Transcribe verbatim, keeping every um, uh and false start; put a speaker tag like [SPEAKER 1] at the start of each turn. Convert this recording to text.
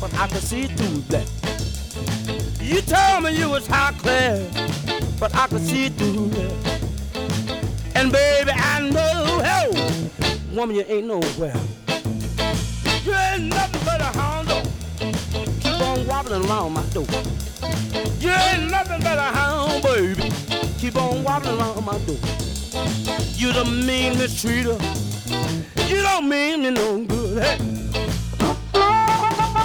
[SPEAKER 1] but I could see through that. You told me you was high class, but I could see through that. And baby, I know, hey, woman, you ain't nowhere. You ain't nothing but a hound dog. Keep on wobbling around my door. You ain't nothing but a hound, baby. Keep on wobbling around my door. You the mean mistreater. You don't mean me no good. Hey.